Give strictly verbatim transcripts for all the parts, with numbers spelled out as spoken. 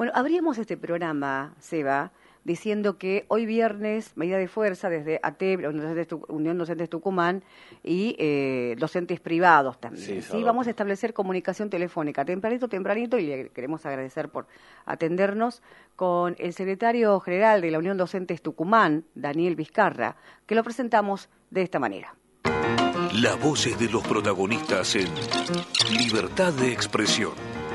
Bueno, abríamos este programa, Seba, diciendo que hoy viernes, medida de fuerza desde A T E P, la Unión Docentes, Tuc- Unión Docentes Tucumán, y eh, docentes privados también. Sí, Sí, vamos a establecer comunicación telefónica tempranito, tempranito, y le queremos agradecer por atendernos con el secretario general de la Unión Docentes Tucumán, Daniel Vizcarra, que lo presentamos de esta manera. Las voces de los protagonistas en Libertad de Expresión.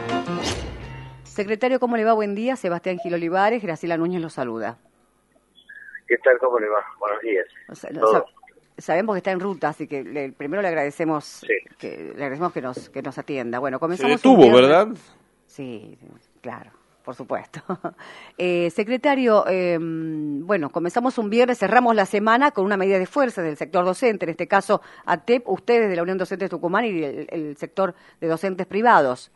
Secretario, ¿cómo le va? Buen día. Sebastián Gil Olivares, Graciela Núñez lo saluda. ¿Qué tal? ¿Cómo le va? Buenos días. O sea, no, sab- sabemos que está en ruta, así que le, primero le agradecemos Sí. que le agradecemos que nos que nos atienda. Bueno, Se comenzamos. un detuvo, viernes- ¿verdad? Sí, claro, por supuesto. Eh, secretario, eh, bueno, comenzamos un viernes, cerramos la semana con una medida de fuerza del sector docente, en este caso A T E P, ustedes de la Unión Docentes Tucumán y el, el sector de docentes privados.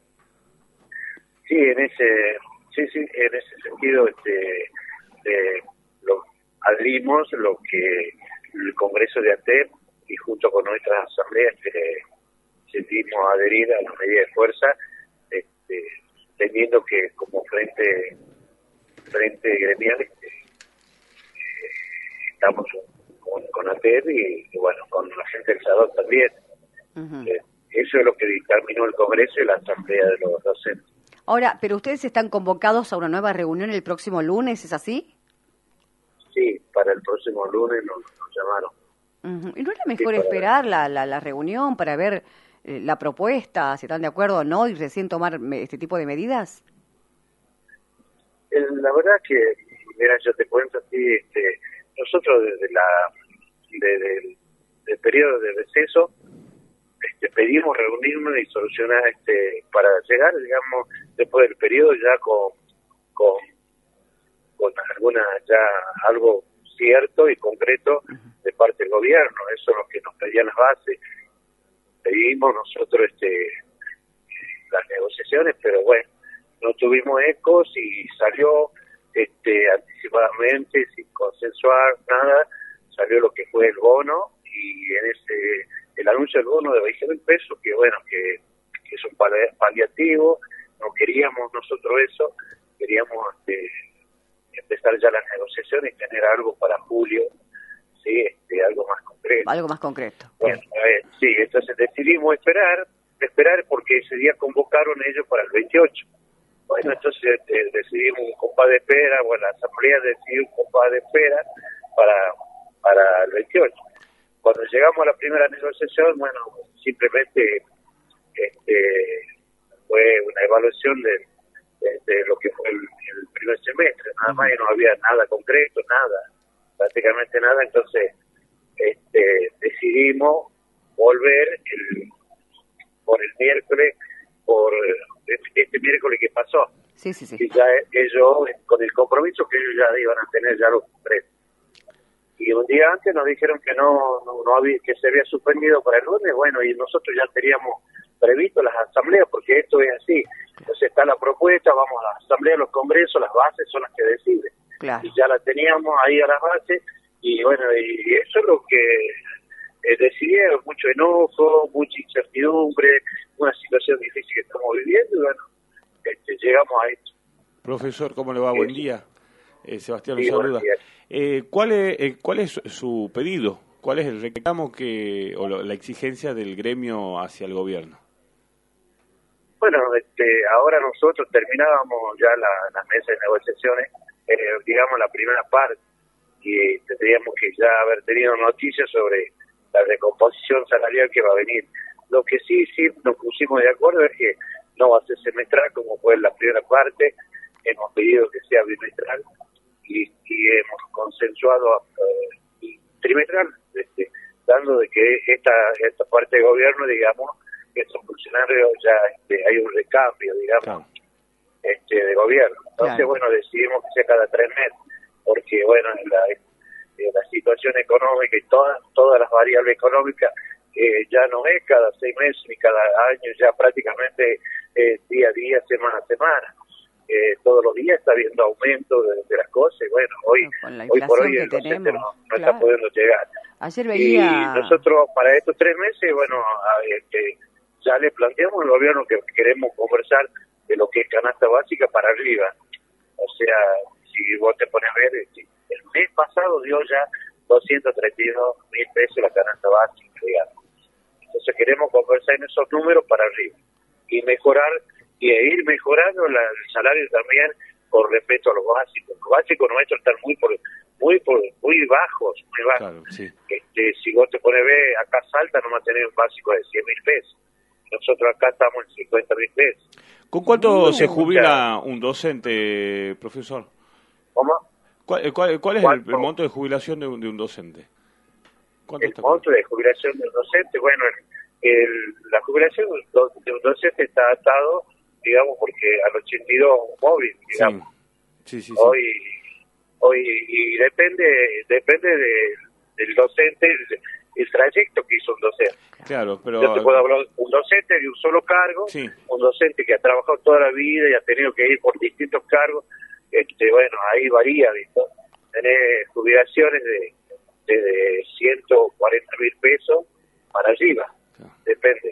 Sí, en ese, sí, sí, en ese sentido, este, eh, lo adherimos lo que el Congreso de A T E P y junto con nuestras asambleas que decidimos adherir a la medida de fuerza, este, teniendo que como frente frente gremial este, eh, estamos con, con A T E P y, y bueno, con la gente del SADOC también. Uh-huh. Eh, eso es lo que dictaminó el Congreso y la asamblea de los docentes. Ahora, pero ustedes están convocados a una nueva reunión el próximo lunes, ¿es así? Sí, para el próximo lunes nos, nos llamaron. Uh-huh. ¿Y no era mejor Sí, para- esperar la, la, la reunión para ver eh, la propuesta, si están de acuerdo o no, y recién tomar me- este tipo de medidas? Eh, La verdad que, mira, yo te cuento así, este, nosotros desde la desde el del periodo de receso este, pedimos reunirnos y solucionar este para llegar, digamos, después del periodo ya con con con alguna ya algo cierto y concreto de parte del gobierno. Eso es lo que nos pedían las bases. Pedimos nosotros este las negociaciones, pero bueno, no tuvimos ecos y salió este anticipadamente, sin consensuar nada, salió lo que fue el bono y en ese el anuncio del bono de veinte mil pesos, que bueno, que, que es un pali- paliativo, no queríamos nosotros eso, queríamos este, empezar ya las negociaciones y tener algo para julio, sí, este, algo más concreto. Algo más concreto. Bueno, eh, sí, entonces decidimos esperar, esperar porque ese día convocaron ellos para el veintiocho. Bueno, entonces eh, decidimos un compás de espera, bueno, la asamblea decidió un compás de espera para, para el veintiocho. Cuando llegamos a la primera negociación, bueno, simplemente este, fue una evaluación de, de, de lo que fue el, el primer semestre, nada más, y no había nada concreto, nada, prácticamente nada, entonces este, decidimos volver el, por el miércoles, por este, este miércoles que pasó, Sí, sí, sí. y ya ellos, con el compromiso que ellos ya iban a tener ya los tres. Y un día antes nos dijeron que no, no, no había, que se había suspendido para el lunes, bueno, y nosotros ya teníamos previsto las asambleas, porque esto es así. Entonces está la propuesta, vamos a la asamblea, los congresos, las bases son las que deciden. Claro. Y ya la teníamos ahí a las bases, y bueno, y eso es lo que eh, decidieron, mucho enojo, mucha incertidumbre, una situación difícil que estamos viviendo, y bueno, este, llegamos a esto. Profesor, ¿cómo le va? Buen Sí. día. Eh, Sebastián Sí, lo saluda. buenos días. Eh, ¿cuál, es, eh, ¿Cuál es su pedido? ¿Cuál es el reclamo que o lo- la exigencia del gremio hacia el gobierno? Bueno, este, ahora nosotros terminábamos ya la, la mesa de negociaciones, eh, digamos la primera parte, y tendríamos que ya haber tenido noticias sobre la recomposición salarial que va a venir. Lo que sí, sí nos pusimos de acuerdo es que no va a ser semestral como fue en la primera parte, hemos pedido que sea bimestral y, y hemos consensuado eh, trimestral, este, dando de que esta esta parte del gobierno, digamos, estos funcionarios ya este, hay un recambio, digamos, Claro. este de gobierno. Entonces, Claro. bueno, decidimos que sea cada tres meses, porque, bueno, en la, en la situación económica y todas todas las variables económicas eh, ya no es cada seis meses ni cada año, ya prácticamente eh, día a día, semana a semana. Eh, todos los días está habiendo aumento de, de las cosas y bueno, hoy Con la hoy por hoy inflación el que docente tenemos, no, no claro. está pudiendo llegar. Ayer veía... Y nosotros para estos tres meses, bueno, a, este, ya le planteamos al gobierno que queremos conversar de lo que es canasta básica para arriba. O sea, si vos te pones a ver, el mes pasado dio ya doscientos treinta y dos mil pesos la canasta básica, digamos. Entonces queremos conversar en esos números para arriba y mejorar, y ir mejorando la, el salario también con respecto a los básicos. Los básicos nuestros están muy por, muy por, muy bajos, muy bajos. Claro, sí. Este, si vos te pones a ver, acá Salta no va a tener un básico de cien mil pesos. Nosotros acá estamos en cincuenta mil pesos. ¿Con cuánto No, se jubila mucha... un docente, profesor? ¿Cómo? ¿Cuál, cuál, cuál es el, el monto de jubilación de un, de un docente? El monto de jubilación del docente, bueno, el, el, la jubilación de un docente está atado, digamos, porque al ochenta y dos móvil, digamos. Sí, sí, sí. Hoy, hoy y depende depende de, del docente, el, el trayecto que hizo un docente. Claro, pero... Yo te puedo hablar de un docente de un solo cargo, sí. Un docente que ha trabajado toda la vida y ha tenido que ir por distintos cargos, este, bueno, ahí varía, ¿viste? Tenés jubilaciones de, de, de ciento cuarenta mil pesos para arriba, claro. Depende.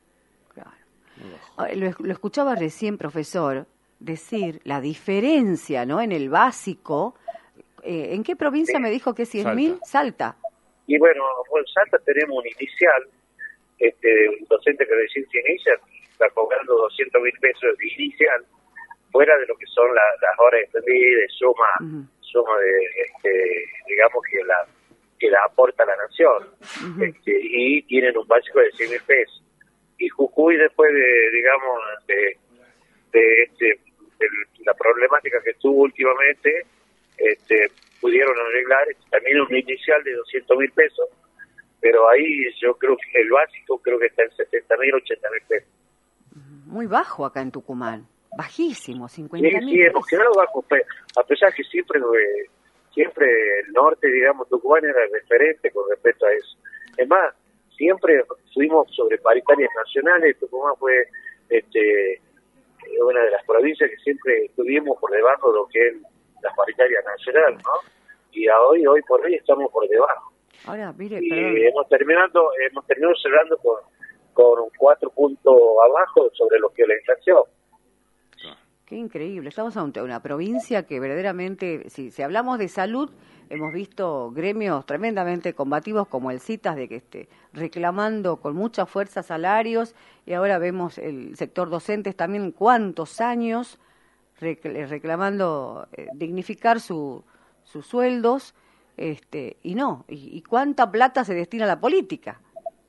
Claro. Lo, lo escuchaba recién, profesor, decir la diferencia, ¿no? En el básico, eh, ¿en qué provincia sí. me dijo que cien mil? Salta. Y bueno, en Salta tenemos un inicial, este, un docente que recién se inicia, está cobrando doscientos mil pesos de inicial, fuera de lo que son la, las horas extendidas, suma, uh-huh. suma de, este, digamos que la que la aporta la nación, uh-huh. este, y tienen un básico de cien mil pesos. Y Jujuy, después de, digamos, de, de, este, de la problemática que tuvo últimamente, este, pudieron arreglar también un inicial de doscientos mil pesos, pero ahí yo creo que el básico creo que está en setenta mil, ochenta mil pesos. Muy bajo acá en Tucumán, bajísimo, cincuenta mil. Sí, sí, hemos quedado bajo, a pesar que siempre eh, siempre el norte, digamos, Tucumán era el referente con respecto a eso. Es más, siempre fuimos sobre paritarias nacionales, Tucumán fue este, una de las provincias que siempre estuvimos por debajo de lo que es las paritarias nacionales, ¿no? Y a hoy, hoy por hoy estamos por debajo. Ahora, mire, y perdón. hemos terminado, hemos terminado cerrando con, con un cuatro puntos abajo sobre lo que es la inflación. Qué increíble. Estamos ante una provincia que verdaderamente, si, si hablamos de salud, hemos visto gremios tremendamente combativos como el CITAS, de que esté reclamando con mucha fuerza salarios, y ahora vemos el sector docentes también cuántos años reclamando eh, dignificar su, sus sueldos, este, y no, y, y cuánta plata se destina a la política.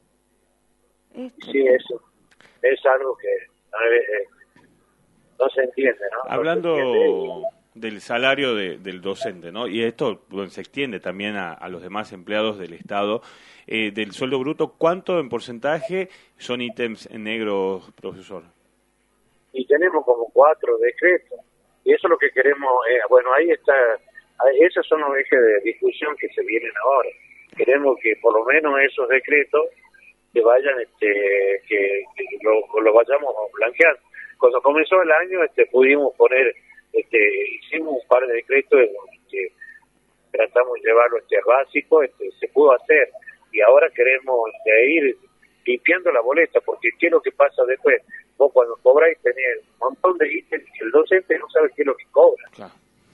Este... Sí, eso es algo que eh, no se entiende, ¿no? Hablando no se entiende. del salario de, del docente, ¿no? Y esto bueno, se extiende también a, a los demás empleados del Estado, eh, del sueldo bruto, ¿cuánto en porcentaje son ítems en negro, profesor? Y tenemos como cuatro decretos, y eso es lo que queremos, eh, bueno, ahí está, esos son los ejes de discusión que se vienen ahora. Queremos que por lo menos esos decretos que vayan, este, que, que lo, lo vayamos blanqueando. Cuando comenzó el año, este, pudimos poner, este, hicimos un par de decretos que tratamos de llevarlo este básico, este, se pudo hacer, y ahora queremos este, ir limpiando la boleta, porque ¿qué es lo que pasa después? Vos cuando cobráis tenés un montón de ítems y el docente no sabe qué es lo que cobra. Claro.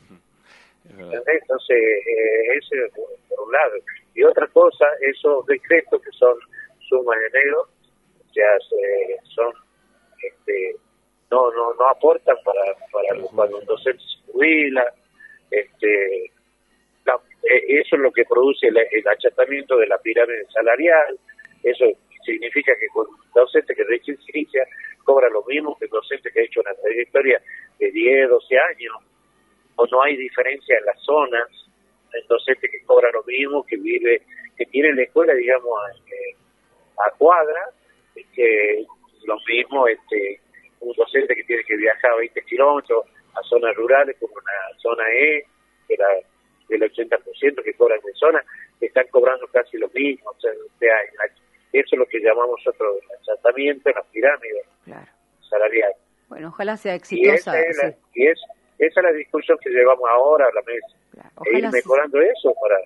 Entonces, eh, ese por un lado. Y otra cosa, esos decretos que son sumas de negro, o sea, se, son, este, no no no aportan para para cuando un docente se jubila, este, la, eh, eso es lo que produce el, el achatamiento de la pirámide salarial. Eso significa que con un docente que recién se inicia cobra lo mismo que el docente que ha hecho una trayectoria de diez, doce años, o no hay diferencia en las zonas. El docente que cobra lo mismo, que vive, que tiene la escuela, digamos, a, a cuadra, que lo mismo este un docente que tiene que viajar veinte kilómetros a zonas rurales como una zona E, que la, del ochenta por ciento que cobran de zona, están cobrando casi lo mismo. O sea, o sea eso es lo que llamamos nosotros el achatamiento, la pirámide claro. salarial. Bueno, ojalá sea exitosa. Y, esa es, la, sí. y es, esa es la discusión que llevamos ahora a la mesa. Claro. E ir mejorando sí. eso para...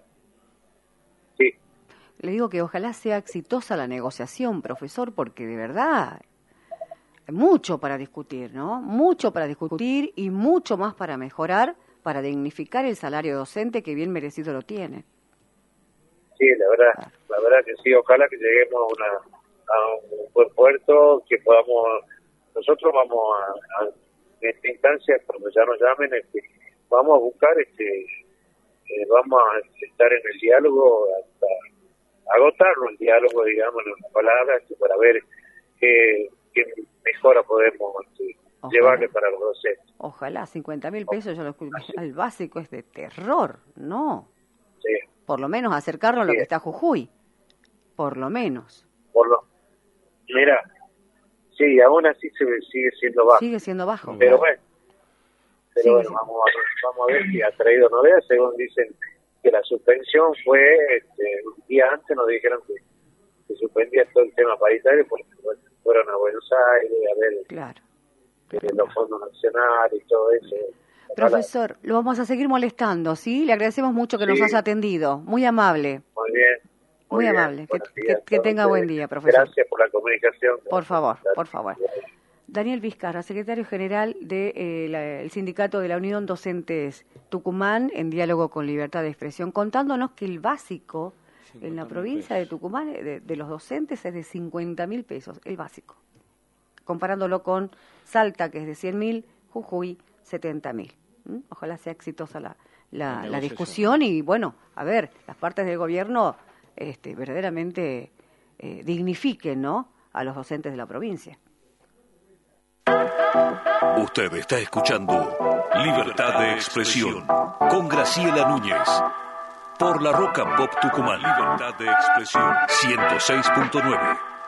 Sí. Le digo que ojalá sea exitosa la negociación, profesor, porque de verdad Hay mucho para discutir, ¿no? Mucho para discutir y mucho más para mejorar, para dignificar el salario docente que bien merecido lo tiene. Sí, la verdad, la verdad que sí, ojalá que lleguemos a, una, a un buen puerto, que podamos, nosotros vamos a, a en esta instancia, cuando ya nos llamen, este, vamos a buscar, este, eh, vamos a estar en el diálogo hasta agotarlo, el diálogo, digamos, en una palabra, este, para ver qué, qué mejora podemos este, llevarle para los docentes. Ojalá, cincuenta mil pesos, yo lo escuché, el básico es de terror, ¿no? Sí. Por lo menos acercarnos a lo sí. que está Jujuy, por lo menos. Por lo, mira, sí, aún así se sigue siendo bajo. Sigue siendo bajo. Pero bueno, pero sigue bueno siendo. vamos, a, vamos a ver si ha traído novedades. Según dicen que la suspensión fue, este, un día antes nos dijeron que se suspendía todo el tema paritario porque bueno, fueron a Buenos Aires a ver Claro. eh, los fondos nacionales y todo eso. Profesor, lo vamos a seguir molestando, ¿sí? Le agradecemos mucho que sí. nos haya atendido. Muy amable. Muy bien. Muy, muy bien. amable. Que, días, que, que tenga buen día, profesor. Gracias por la comunicación. Por favor, por favor. Daniel Vizcarra, secretario general del de, eh, sindicato de la Unión Docentes Tucumán, en diálogo con Libertad de Expresión, contándonos que el básico en la provincia de Tucumán de, de los docentes es de cincuenta mil pesos, el básico. Comparándolo con Salta, que es de cien mil, Jujuy, setenta mil. ¿Mm? Ojalá sea exitosa la, la, la discusión y, bueno, a ver, las partes del gobierno este, verdaderamente eh, dignifiquen, ¿no?, a los docentes de la provincia. Usted está escuchando Libertad de Expresión con Graciela Núñez por La Roca Pop Tucumán. Libertad de Expresión ciento seis punto nueve.